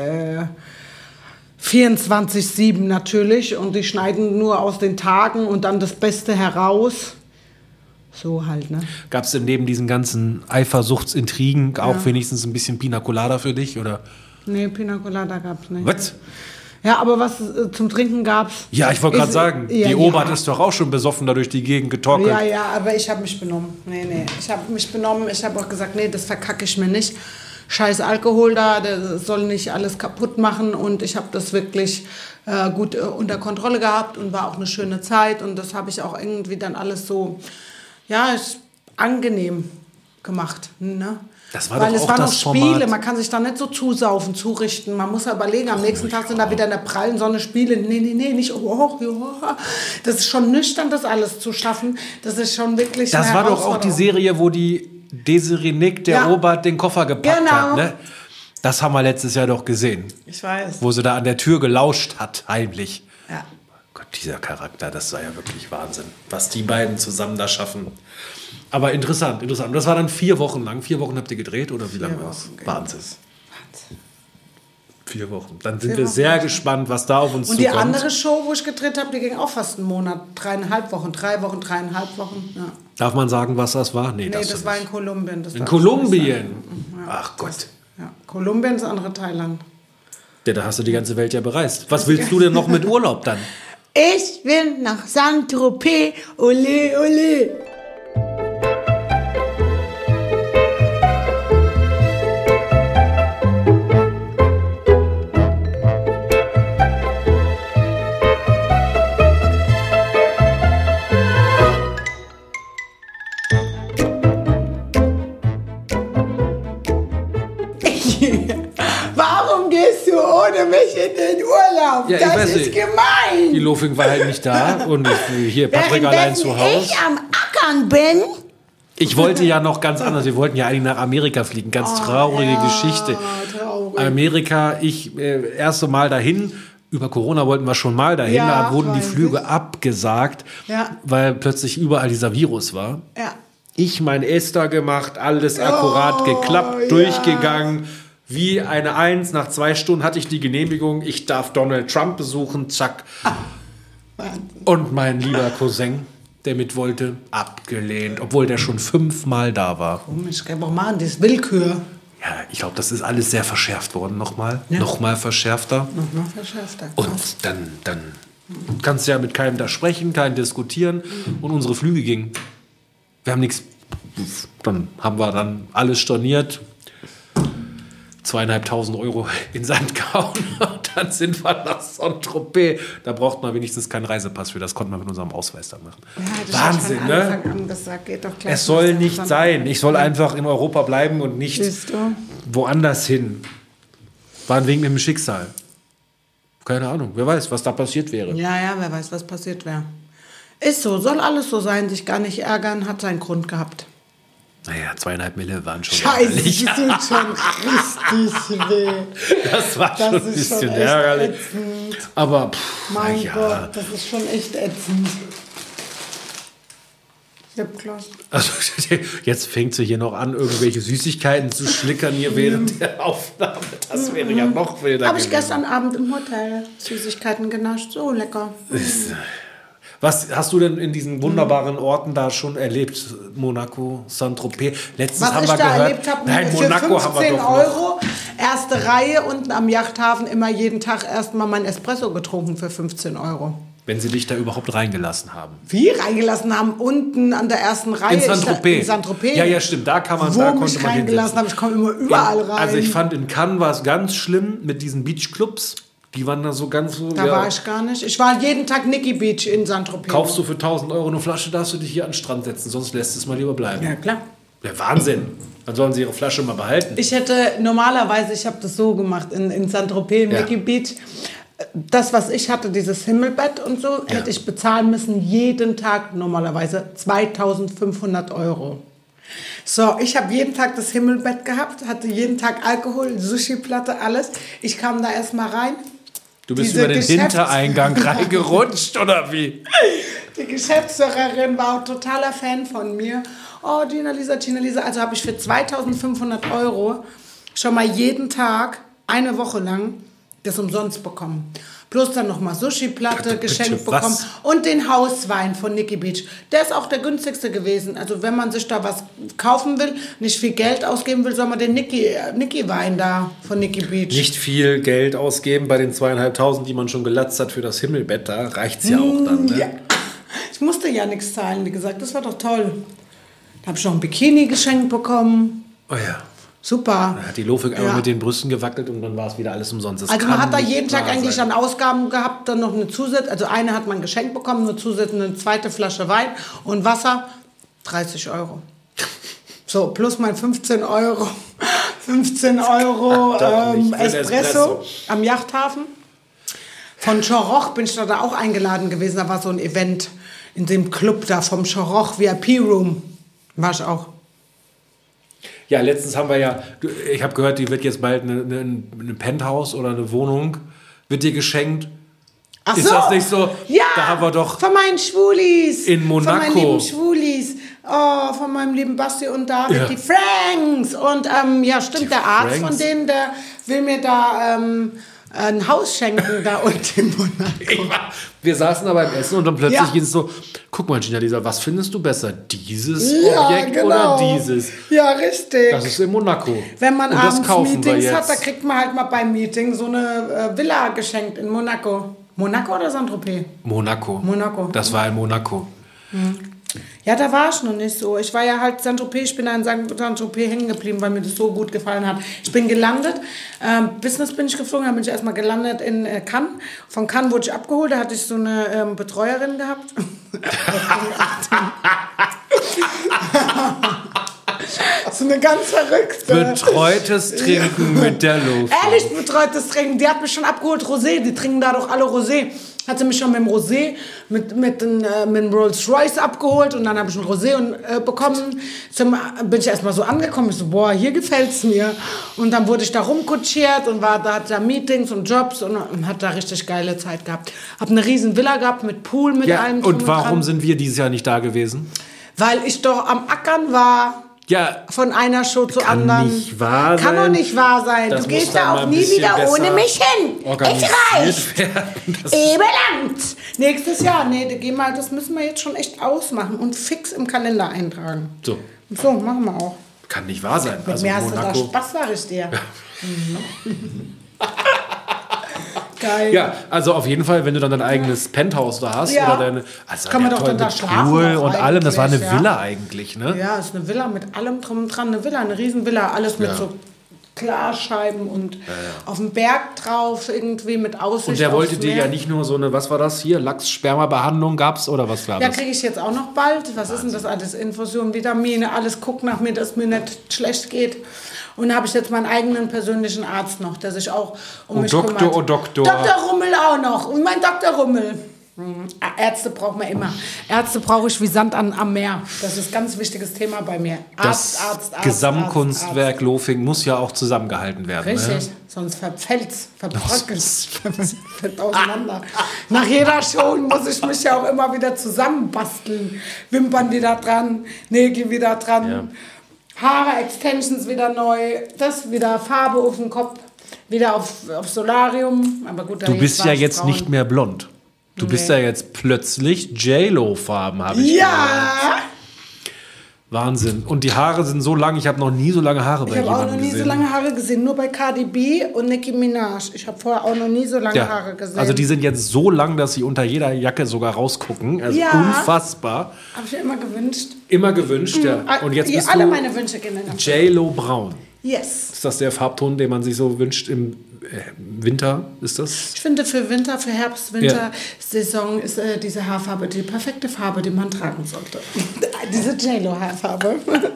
24/7 natürlich. Und die schneiden nur aus den Tagen und dann das Beste heraus. So halt, ne? Gab es denn neben diesen ganzen Eifersuchtsintrigen auch wenigstens ein bisschen Pina Colada für dich, oder? Nee, Pina Colada gab's nicht. Was? Ja, aber was zum Trinken gab's? Ja, ich wollte gerade sagen, ja, die Obert ist doch auch schon besoffen da durch die Gegend getorkelt. Ja, aber ich habe mich benommen. Nee, ich habe mich benommen. Ich habe auch gesagt, nee, das verkacke ich mir nicht. Scheiß Alkohol da, der soll nicht alles kaputt machen. Und ich habe das wirklich gut unter Kontrolle gehabt und war auch eine schöne Zeit. Und das habe ich auch irgendwie dann alles so, ja, ist angenehm gemacht. Ne? Das war Weil doch es auch waren noch das Spiele, Format. man kann sich da nicht so zusaufen, zurichten. Man muss ja überlegen, am nächsten Tag sind da wieder in der prallen Sonne Spiele. Nee, nicht. Das ist schon nüchtern, das alles zu schaffen. Das ist schon wirklich Das eine war doch auch die Herausforderung. Serie, wo die Desiree Nick, der Obert, den Koffer gepackt hat. Ne? Das haben wir letztes Jahr doch gesehen. Ich weiß. Wo sie da an der Tür gelauscht hat, heimlich. Ja. Gott, dieser Charakter, das war ja wirklich Wahnsinn. Was die beiden zusammen da schaffen. Aber interessant. Das war dann 4 Wochen lang. 4 Wochen habt ihr gedreht oder wie lange war es? Wahnsinn. 4 Wochen. Dann sind wir sehr gespannt, was da auf uns Und zukommt. die andere Show, wo ich gedreht habe, die ging auch fast einen Monat. 3,5 Wochen, 3 Wochen, 3,5 Wochen. Ja. Darf man sagen, was das war? Nee, Das war in Kolumbien. Das in darf ich nicht Kolumbien. sagen. Ach Gott. Ja. Kolumbien, das andere Thailand. Ja, da hast du die ganze Welt ja bereist. Was willst du denn noch mit Urlaub dann? Ich will nach Saint-Tropez. Ole, ole. Warum gehst du ohne mich in den Urlaub? Ja, ich weiß das ist nicht. gemein. Die Lofing war halt nicht da und hier Patrick allein zu Hause. ich am Ackern bin. Ich wollte ja noch ganz anders. Wir wollten ja eigentlich nach Amerika fliegen. Ganz traurige Geschichte. Traurig. Amerika, erste Mal dahin. Über Corona wollten wir schon mal dahin. Ja, Da wurden die weiß Flüge ich. abgesagt, Ja. weil plötzlich überall dieser Virus war. Ja. Ich mein Ester gemacht, alles akkurat geklappt, ja. durchgegangen. Wie eine 1. Nach 2 Stunden hatte ich die Genehmigung. Ich darf Donald Trump besuchen. Zack. Und mein lieber Cousin, der mit wollte, abgelehnt. Obwohl der schon 5-mal da war. Ich gebe auch mal an, das ist Willkür. Ja, ich glaube, das ist alles sehr verschärft worden. Nochmal verschärfter. Nochmal verschärfter. Und dann kannst du ja mit keinem da sprechen, keinen diskutieren. Und unsere Flüge gingen. Wir haben nichts. Dann haben wir dann alles storniert. 2.500 Euro in Sand gehauen. Und dann sind wir nach Saint-Tropez. Da braucht man wenigstens keinen Reisepass für. Das konnte man mit unserem Ausweis dann machen. Ja, das Wahnsinn, hat von ne? Anfang an gesagt, geht doch gleich Es soll nach nicht sein. Ich soll einfach in Europa bleiben und nicht Siehst du? woanders hin. War ein Wegen mit dem Schicksal. Keine Ahnung. Wer weiß, was da passiert wäre. Ja, wer weiß, was passiert wäre. Ist so, soll alles so sein, sich gar nicht ärgern, hat seinen Grund gehabt. Naja, 2,5 Mille waren schon Scheiße, das ärgerlich. tut schon richtig weh. Das war schon Das ein ist bisschen schon echt ärgerlich. ätzend. Aber Mein ja. Gott, das ist schon echt ätzend. Lipgloss. Also, jetzt fängt sie hier noch an, irgendwelche Süßigkeiten zu schlickern hier während der Aufnahme. Das wäre ja noch wilder Habe ich gewesen. gestern Abend im Hotel Süßigkeiten genascht. So lecker. Was hast du denn in diesen wunderbaren Orten da schon erlebt? Monaco, Saint-Tropez. Letztens Was haben ich wir da gehört. erlebt habe, Nein, für Monaco 15 haben wir doch noch. Euro, erste Reihe, unten am Yachthafen immer jeden Tag erstmal mein Espresso getrunken für 15 Euro. Wenn sie dich da überhaupt reingelassen haben. Wie reingelassen haben, unten an der ersten Reihe. In Saint-Tropez. In Saint-Tropez. Ja, stimmt. Da kann man, Wo da mich konnte man reingelassen haben, ich komme immer überall rein. Also ich fand, in Cannes war es ganz schlimm mit diesen Beachclubs. Die waren da so ganz so. Da war ich gar nicht. Ich war jeden Tag Nikki Beach in Saint-Tropez. Kaufst du für 1.000 Euro eine Flasche, darfst du dich hier an den Strand setzen, sonst lässt es mal lieber bleiben. Ja, klar. Der Wahnsinn. Dann sollen sie ihre Flasche mal behalten. Ich hätte normalerweise, ich habe das so gemacht, in Saint-Tropez, Ja. Nikki Beach. Das, was ich hatte, dieses Himmelbett und so, hätte ich bezahlen müssen, jeden Tag normalerweise 2.500 Euro. So, ich habe jeden Tag das Himmelbett gehabt, hatte jeden Tag Alkohol, Sushi-Platte, alles. Ich kam da erstmal rein. Du bist Diese über den Hintereingang reingerutscht, oder wie? Die Geschäftsführerin war auch totaler Fan von mir. Oh, Gina Lisa. Also habe ich für 2.500 € schon mal jeden Tag, eine Woche lang, das umsonst bekommen. Plus dann nochmal Sushi-Platte geschenkt bekommen und den Hauswein von Nikki Beach. Der ist auch der günstigste gewesen. Also wenn man sich da was kaufen will, nicht viel Geld ausgeben will, soll man den Nikki-Wein da von Nikki Beach. Nicht viel Geld ausgeben bei den 2.500, die man schon gelatzt hat für das Himmelbett. Da reicht's ja auch dann, ne? Ja. Ich musste ja nichts zahlen, wie gesagt. Das war doch toll. Da habe ich noch ein Bikini geschenkt bekommen. Oh ja. Super. Da hat die Lofik einmal mit den Brüsten gewackelt und dann war es wieder alles umsonst. Das also man hat da jeden Tag wahr eigentlich sein. an Ausgaben gehabt, dann noch eine also eine hat man geschenkt bekommen, eine zusätzliche, eine zweite Flasche Wein und Wasser, 30 €. So, plus mein 15 € Espresso am Yachthafen. Von Choroch bin ich da auch eingeladen gewesen, da war so ein Event in dem Club da vom Choroch VIP Room, war ich auch. Ja, letztens haben wir ja, ich habe gehört, die wird jetzt bald eine Penthouse oder eine Wohnung, wird dir geschenkt. Ach Ist so. das nicht so? Ja, Da haben wir doch von meinen Schwulis. in Monaco. Von meinen lieben Schwulis. Oh, von meinem lieben Basti und David, Ja. die Franks. Und ja, stimmt, Die der Arzt Franks. von denen, der will mir da ein Haus schenken, da unten in Monaco. Wir saßen da beim Essen und dann plötzlich Ja. ging es so, guck mal, Gina Lisa, was findest du besser? Dieses Ja, Objekt genau. oder dieses? Ja, richtig. Das ist in Monaco. Wenn man und das abends kaufen wir Meetings hat, jetzt. da kriegt man halt mal beim Meeting so eine Villa geschenkt in Monaco. Monaco oder Saint-Tropez? Monaco. Monaco. Das war in Monaco. Ja, da war ich noch nicht so. Ich war ja halt Saint-Tropez, ich bin da in Saint-Tropez hängen geblieben, weil mir das so gut gefallen hat. Ich bin gelandet, Business bin ich geflogen, dann bin ich erstmal gelandet in Cannes. Von Cannes wurde ich abgeholt, da hatte ich so eine Betreuerin gehabt. So eine ganz verrückte. Betreutes Trinken mit der Luft. Ehrlich betreutes Trinken. Die hat mich schon abgeholt, Rosé. Die trinken da doch alle Rosé. Hat sie mich schon mit dem Rosé, mit dem Rolls Royce abgeholt. Und dann habe ich ein Rosé bekommen. Bin ich erstmal so angekommen. Ich so, boah, hier gefällt's mir. Und dann wurde ich da rumkutschiert und da hatte da Meetings und Jobs und hat da richtig geile Zeit gehabt. Hab eine riesen Villa gehabt mit Pool, mit allem drum und warum dran. sind wir dieses Jahr nicht da gewesen? Weil ich doch am Ackern war. Ja, Von einer Show zur kann anderen. nicht wahr Kann sein. doch nicht wahr sein. Das Du muss gehst dann da mal auch ein nie bisschen wieder besser ohne mich hin. Es organisiert reicht. werden. Das- Ebelangt. Nächstes Jahr. Das müssen wir jetzt schon echt ausmachen und fix im Kalender eintragen. So, So, machen wir auch. kann nicht wahr sein. Mit Also mir hast du da Monaco. Spaß, sag ich dir. Geil. Ja, also auf jeden Fall, wenn du dann dein eigenes Penthouse da hast Ja. oder deine, also Kann man ja, doch toll, dann da mit schlafen Pool auch und allem, das war eine eigentlich, ja. Villa eigentlich, ne? Ja, ist eine Villa mit allem drum und dran. Eine Villa, eine Riesenvilla. Alles mit Ja. so Glasscheiben und auf dem Berg drauf irgendwie mit Aussicht Und der wollte aufs dir Meer. ja nicht nur so eine, was war das hier, Lachs-Sperma-Behandlung gab's oder was war Ja, das? kriege ich jetzt auch noch bald. Was ist denn das alles? Infusion, Vitamine, alles guckt nach mir, dass mir nicht schlecht geht. Und da habe ich jetzt meinen eigenen persönlichen Arzt noch, der sich auch um mich Doktor, kümmert. oh Doktor. Dr. Rummel auch noch. Und mein Dr. Rummel. Ärzte braucht man immer. Ärzte brauche ich wie Sand am Meer. Das ist ein ganz wichtiges Thema bei mir. Das Gesamtkunstwerk Lofing muss ja auch zusammengehalten werden. Richtig, Ne? sonst verfällt's, verbröckelt, fällt auseinander. Nach jeder Show muss ich mich ja auch immer wieder zusammenbasteln. Wimpern wieder dran, Nägel wieder dran, Ja. Haare, Extensions wieder neu, das wieder Farbe auf dem Kopf, wieder auf Solarium. Aber gut, Du bist ja jetzt braun. nicht mehr blond. Du bist ja jetzt plötzlich J-Lo-Farben, habe ich gehört. Ja, Wahnsinn. Und die Haare sind so lang, ich habe noch nie so lange Haare bei ich habe auch jemandem noch nie gesehen. so lange Haare gesehen, nur bei Cardi B und Nicki Minaj. Ich habe vorher auch noch nie so lange Ja. Haare gesehen. Also die sind jetzt so lang, dass sie unter jeder Jacke sogar rausgucken. Also Ja. unfassbar. habe ich mir immer gewünscht. Immer gewünscht, ja. Und jetzt bist alle du meine Wünsche gehen in Erfüllung. J-Lo Braun. Yes. Ist das der Farbton, den man sich so wünscht im Winter? Ist das? Ich finde für Winter, für Herbst, Winter, Saison ist diese Haarfarbe die perfekte Farbe, die man tragen sollte. Diese J-Lo-Haarfarbe.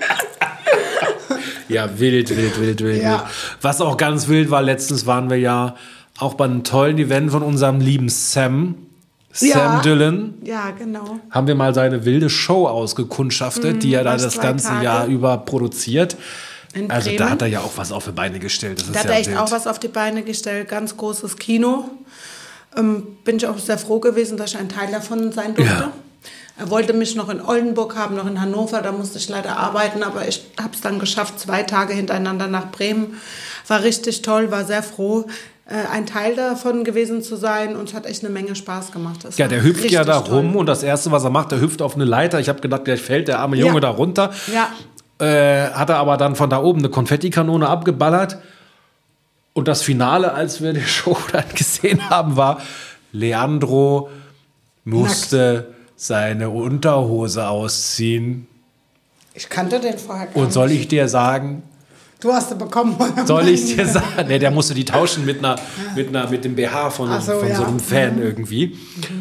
Ja, wild. Ja. Was auch ganz wild war, letztens waren wir ja auch bei einem tollen Event von unserem lieben Sam Ja. Dillon. Ja, genau. Haben wir mal seine wilde Show ausgekundschaftet, die er da was, das 2 ganze Tage? Jahr über produziert. In Also da Bremen. hat er ja auch was auf die Beine gestellt. Das ist Da hat ja er echt wild. auch was auf die Beine gestellt. Ganz großes Kino. bin ich auch sehr froh gewesen, dass ich ein Teil davon sein durfte. Ja. Er wollte mich noch in Oldenburg haben, noch in Hannover, da musste ich leider arbeiten, aber ich habe es dann geschafft, 2 Tage hintereinander nach Bremen. War richtig toll, war sehr froh, ein Teil davon gewesen zu sein und es hat echt eine Menge Spaß gemacht. Das Ja, war der hüpft ja da richtig rum toll. und das Erste, was er macht, der hüpft auf eine Leiter. Ich habe gedacht, gleich fällt der arme Junge Ja. da runter. Ja. Hat er aber dann von da oben eine Konfettikanone abgeballert. Und das Finale, als wir die Show dann gesehen haben, war, Leandro musste seine Unterhose ausziehen. Ich kannte den vorher gar Und nicht. soll ich dir sagen, Du hast sie bekommen. soll ich dir sagen, ne, der musste die tauschen mit dem BH von Ach so, so ja. einem Fan irgendwie.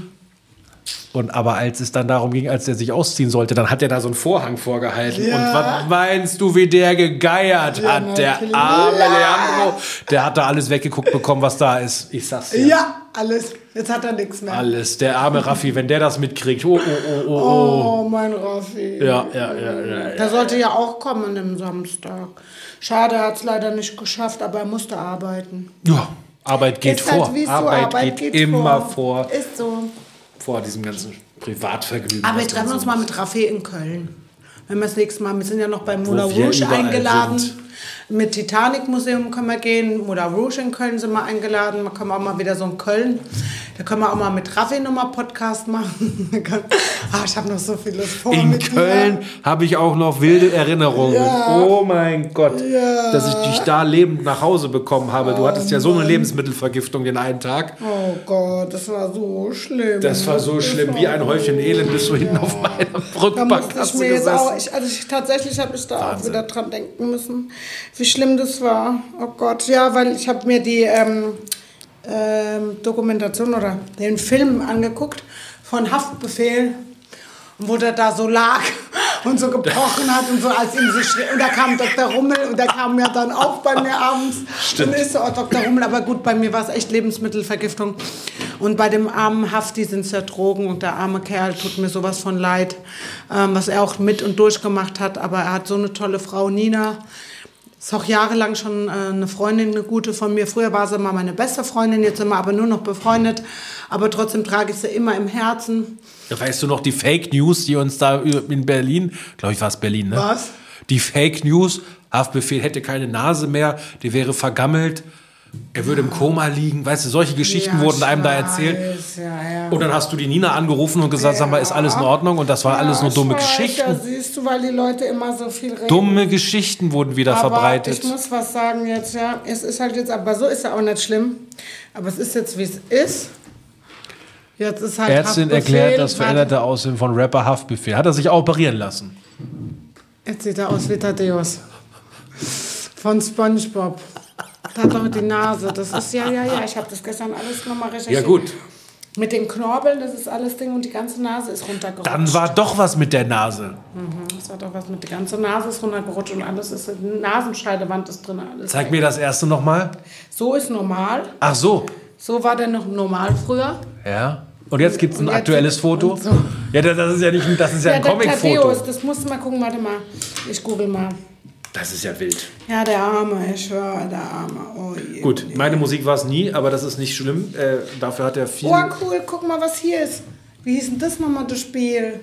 Und aber als es dann darum ging, als er sich ausziehen sollte, dann hat er da so einen Vorhang vorgehalten. Ja. Und was meinst du, wie der gegeiert Ja, hat, der natürlich. arme Ja. Leandro? Der hat da alles weggeguckt bekommen, was da ist. Ich sag's dir. Ja, alles. Jetzt hat er nichts mehr. Alles. Der arme Raffi, wenn der das mitkriegt. Oh, oh, oh, oh. Oh, mein Raffi. Ja. Der sollte ja auch kommen am Samstag. Schade, er hat es leider nicht geschafft, aber er musste arbeiten. Ja, Arbeit geht Ist halt, vor. wie so, Arbeit geht immer vor Ist so. diesem ganzen Privatvergnügen. Aber wir was treffen man uns so mal mit Raffi in Köln. Wenn wir das nächste Mal, wir sind ja noch beim Moulin wir Rouge überall eingeladen. sind. Mit Titanic Museum können wir gehen. Moulin Rouge in Köln sind wir eingeladen. Da können wir auch mal wieder so in Köln. Da können wir auch mal mit Raffi nochmal Podcast machen. Ich habe noch so vieles vor. In mit Köln dir. habe ich auch noch wilde Erinnerungen. Ja. Oh mein Gott, dass ich dich da lebend nach Hause bekommen habe. Du hattest ja so eine Lebensmittelvergiftung den einen Tag. Oh Gott, das war so schlimm. Das war so schlimm, wie ein Häufchen Elend bist du hinten auf meiner Da Rückbank musste ich hast du mir jetzt auch, gesessen. tatsächlich habe ich da auch wieder dran denken müssen, wie schlimm das war. Oh Gott, ja, weil ich habe mir die Dokumentation oder den Film angeguckt von Haftbefehl, wo der da so lag und so gebrochen hat und so, als ihm so schlimm. Und da kam Dr. Rummel und der kam ja dann auch bei mir abends. Stimmt. Und ist so, oh, Dr. Rummel, aber gut, bei mir war es echt Lebensmittelvergiftung. Und bei dem armen Hafti sind es ja Drogen und der arme Kerl tut mir sowas von leid, was er auch mit und durchgemacht hat. Aber er hat so eine tolle Frau, Nina. Ist auch jahrelang schon eine Freundin, eine gute von mir. Früher war sie mal meine beste Freundin, jetzt sind wir aber nur noch befreundet. Aber trotzdem trage ich sie immer im Herzen. Weißt du noch die Fake News, die uns da in Berlin, glaube ich war es Berlin, ne? Was? Die Fake News, Haftbefehl hätte keine Nase mehr, die wäre vergammelt, er würde im Koma liegen. Weißt du, solche Geschichten Ja, wurden einem da ich erzählt. weiß, ja. Und dann hast du die Nina angerufen und gesagt, sag mal, ist alles in Ordnung? Und das waren alles nur ich dumme weiß, Geschichten. Ja, siehst du, weil die Leute immer so viel reden. Dumme Geschichten wurden wieder aber verbreitet. ich muss was sagen jetzt, ja. Es ist halt jetzt, aber so ist ja auch nicht schlimm. Aber es ist jetzt, wie es ist. Jetzt ist halt Ärztin Haftbefehl. erklärt das veränderte Aussehen von Rapper Haftbefehl. Hat er sich auch operieren lassen? Jetzt sieht er aus wie Thaddeus. Von SpongeBob. Da hat doch die Nase. Das ist, ja. Ich habe das gestern alles nochmal recherchiert. Ja gut, Mit den Knorpeln, das ist alles Ding und die ganze Nase ist runtergerutscht. dann war doch was mit der Nase. Das war doch was mit der ganzen Nase ist runtergerutscht und alles ist, die Nasenscheidewand ist drin. Alles Zeig mir das erste nochmal. So ist normal. Ach so, So war der noch normal früher. ja. Und jetzt gibt es ein Und jetzt- aktuelles Foto. und so. Ja, das ist ja nicht, das ist ja ein der Comicfoto. Thaddeus, das musst du mal gucken, warte mal. Ich google mal. Das ist ja wild. Ja, der Arme, ich schwöre, der Arme. Oh je. Gut, meine Musik war es nie, aber das ist nicht schlimm. Dafür hat er viel. Oh, cool, guck mal, was hier ist. Wie hieß denn das nochmal, das Spiel?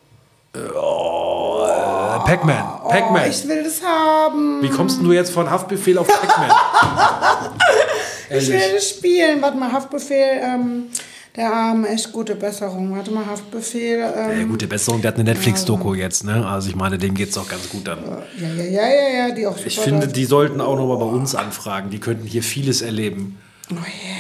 Pac-Man. Oh, Pac-Man. ich will das haben. Wie kommst denn du jetzt von Haftbefehl auf Pac-Man? Ich will das spielen. Warte mal, Haftbefehl, der Arme, echt gute Besserung. Warte mal, Haftbefehl. Gute Besserung, der hat eine Netflix-Doku jetzt, ne? Also ich meine, dem geht's doch ganz gut dann. Ja, die auch super. Ich finde, läuft. die sollten auch noch mal bei uns anfragen. Die könnten hier vieles erleben. Oh yeah.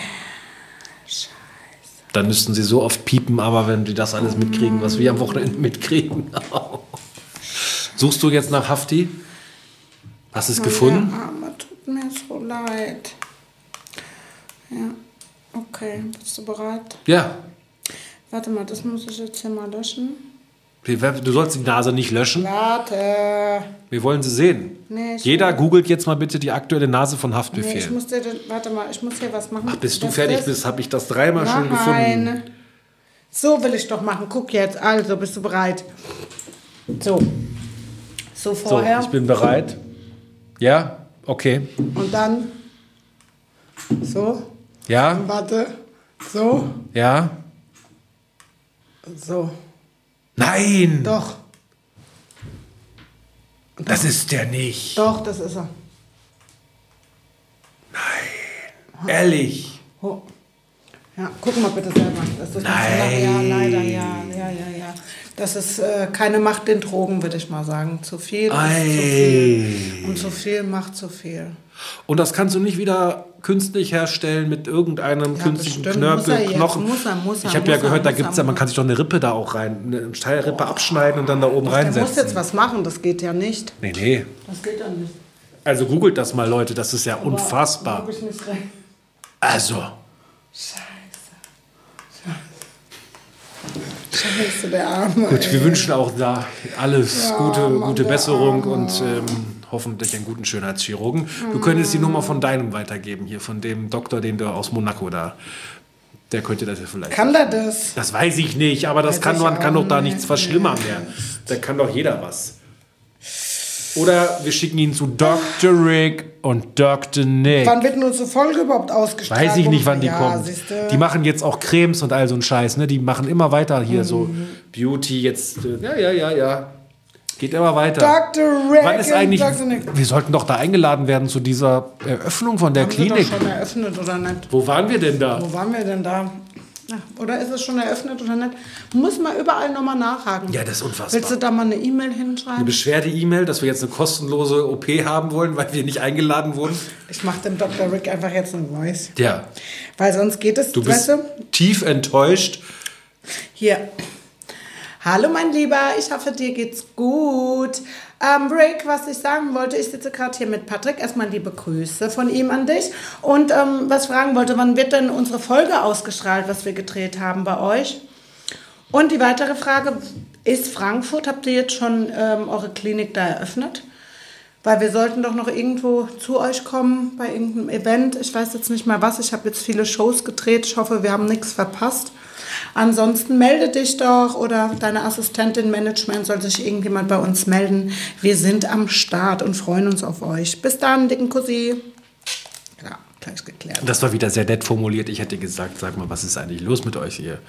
Dann müssten sie so oft piepen, aber wenn die das alles mitkriegen, was wir am Wochenende mitkriegen. Suchst du jetzt nach Hafti? Hast du es gefunden? Der Arme, tut mir so leid. Ja, okay, bist du bereit? Ja. Warte mal, das muss ich jetzt hier mal löschen. Du sollst die Nase nicht löschen. Warte. Wir wollen sie sehen. Nee, Jeder googelt jetzt mal bitte die aktuelle Nase von Nee, Haftbefehl. ich muss dir, warte mal, ich muss hier was machen. Ach, bis du Das fertig ist- bist, habe ich das dreimal schon gefunden. Nein. So will ich doch machen. Guck jetzt. Also, bist du bereit? So. So So, vorher. ich bin bereit. Ja? Okay. Und dann. So. Ja? Warte. So? Ja? So. Nein! Doch. Das ist der nicht. Doch, das ist er. Ehrlich? Oh. Ja, guck mal bitte selber. Das ist ja, leider, ja. Das ist keine Macht den Drogen, würde ich mal sagen. Zu viel ist zu viel. Und zu viel macht zu viel. Und das kannst du nicht wieder künstlich herstellen mit irgendeinem künstlichen Knochen. Ich habe ja gehört, da gibt's ja, man kann sich doch eine Rippe da auch eine Teilrippe abschneiden und dann da oben reinsetzen. Du musst jetzt was machen, das geht ja nicht. Nee. Das geht ja nicht. Also googelt das mal, Leute, das ist ja unfassbar. Da guck ich nicht rein. Also. Scheiße, der Arme. Gut, wir wünschen auch da alles Ja, gute Besserung Arme. und hoffentlich einen guten Schönheitschirurgen. Du könntest die Nummer von deinem weitergeben, hier von dem Doktor, den du aus Monaco da. Der könnte das ja vielleicht. Kann der das? Das weiß ich nicht, aber das kann doch da nichts verschlimmern mehr. Da kann doch jeder was. Oder wir schicken ihn zu Dr. Rick und Dr. Nick. Wann wird denn unsere Folge überhaupt ausgestrahlt? Weiß ich nicht, wann die kommt. Siehste. Die machen jetzt auch Cremes und all so ein Scheiß, ne? Die machen immer weiter hier so Beauty jetzt. Ja. Geht immer weiter. Dr. Rick Wann ist und eigentlich? Dr. Nick. Wir sollten doch da eingeladen werden zu dieser Eröffnung von der Haben wir Klinik. doch schon eröffnet oder nicht? Wo waren wir denn da? Wo waren wir denn da? Ach, oder ist es schon eröffnet oder nicht? Muss man überall nochmal nachhaken. Ja, das ist unfassbar. Willst du da mal eine E-Mail Eine hinschreiben? Beschwerde-E-Mail, dass wir jetzt eine kostenlose OP haben wollen, weil wir nicht eingeladen wurden. Ich mache dem Dr. Rick einfach jetzt ein Voice. Ja. Weil sonst geht es, Du bist weißt du? tief enttäuscht. Hier. Hallo mein Lieber, ich hoffe dir geht's gut. Rick, was ich sagen wollte, ich sitze gerade hier mit Patrick. Erstmal liebe Grüße von ihm an dich. Und was fragen wollte, wann wird denn unsere Folge ausgestrahlt, was wir gedreht haben bei euch? Und die weitere Frage, ist Frankfurt, habt ihr jetzt schon eure Klinik da eröffnet? Weil wir sollten doch noch irgendwo zu euch kommen, bei irgendeinem Event. Ich weiß jetzt nicht mal was, ich habe jetzt viele Shows gedreht. Ich hoffe, wir haben nichts verpasst. Ansonsten melde dich doch oder deine Assistentin Management soll sich irgendjemand bei uns melden. Wir sind am Start und freuen uns auf euch. Bis dann, dicken Kussi. Ja, gleich geklärt. Das war wieder sehr nett formuliert. Ich hätte gesagt, sag mal, was ist eigentlich los mit euch hier?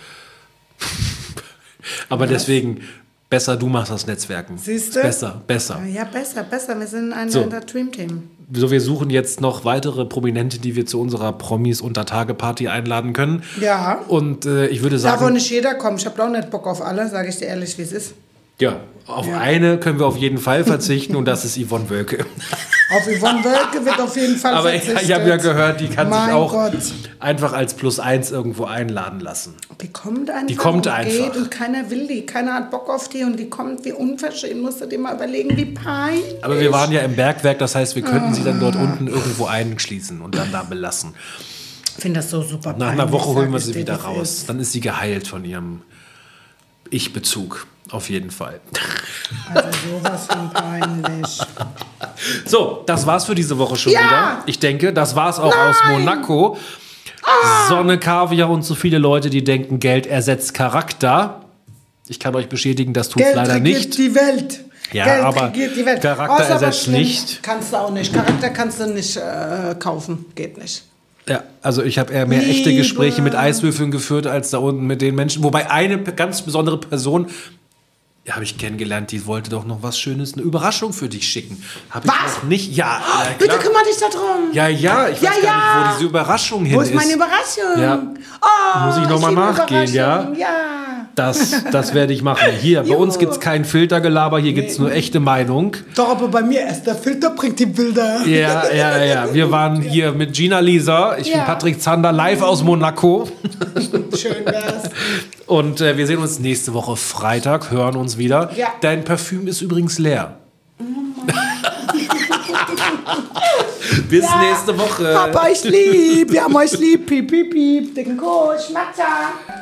Aber deswegen, besser du machst das Netzwerken. Siehst du? Besser. Ja, besser. Wir sind ein Dream-Team. So, wir suchen jetzt noch weitere Prominente, die wir zu unserer Promis-Unter-Tage-Party einladen können. Ja. Und ich würde sagen... Darf auch nicht jeder kommen. Ich habe auch nicht Bock auf alle, sage ich dir ehrlich, wie es ist. Ja, auf eine können wir auf jeden Fall verzichten und das ist Yvonne Wölke. Auf Yvonne Wölke wird auf jeden Fall Aber verzichtet. ich habe ja gehört, die kann Mein sich auch Gott. einfach als +1 irgendwo einladen lassen. Die kommt einfach. Die kommt und einfach. Geht und keiner will die. Keiner hat Bock auf die und die kommt wie unverschämt. Musst du dir mal überlegen, wie peinlich. Aber wir waren ja im Bergwerk, das heißt, wir könnten sie dann dort unten irgendwo einschließen und dann da belassen. Ich finde das so super Nach einer Woche holen wir sie sag ich dir, wieder das raus. ist. Dann ist sie geheilt von ihrem Ich-Bezug. Auf jeden Fall. Also sowas von peinlich. So, das war's für diese Woche schon Ja! wieder. Ich denke, das war's auch aus Monaco. Sonne, Kaviar und so viele Leute, die denken, Geld ersetzt Charakter. Ich kann euch bestätigen, das tut's Geld leider regiert nicht. die Welt. Ja, Geld aber regiert die Welt. Charakter ist aber ersetzt schlimm. nicht. Kannst du auch nicht. Charakter kannst du nicht kaufen. Geht nicht. Ja, also ich habe eher mehr echte Liebe. Gespräche mit Eiswürfeln geführt, als da unten mit den Menschen. Wobei eine ganz besondere Person, habe ich kennengelernt, die wollte doch noch was Schönes, eine Überraschung für dich schicken. Habe ich Was? noch nicht. Ja, Bitte klar. kümmere dich darum. Ja, ich weiß gar nicht, wo diese Überraschung hin Wo ist. ist meine Überraschung? Ja. Oh, Muss ich noch mal liebe nachgehen, ja? Überraschung. Ja. Das werde ich machen. Hier, bei uns gibt es kein Filtergelaber, hier gibt es nur echte Meinung. Doch, aber bei mir erst der Filter bringt die Bilder. Ja. Wir waren hier mit Gina Lisa, ich bin Ja. Patrick Zander, live aus Monaco. Schön wär's. Und wir sehen uns nächste Woche Freitag, hören uns wieder. Ja. Dein Parfüm ist übrigens leer. Bis nächste Woche. Hab euch lieb. Wir haben euch lieb. Piep, piep, piep. Dicken Kuss. Schmatzer.